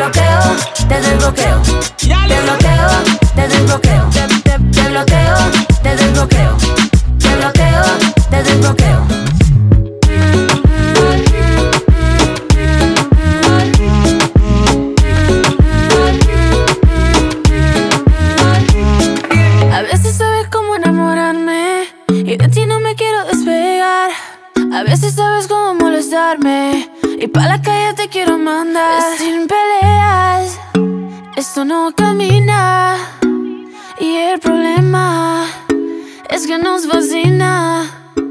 bloqueo, te desbloqueo. Te bloqueo, te desbloqueo. Te bloqueo, te desbloqueo. Te bloqueo, te desbloqueo. A veces sabes cómo enamorarme y de ti no me quiero despegar. A veces sabes cómo molestarme y pa' la calle te quiero mandar. Sin peleas, esto no camina. Y el problema es que nos fascina.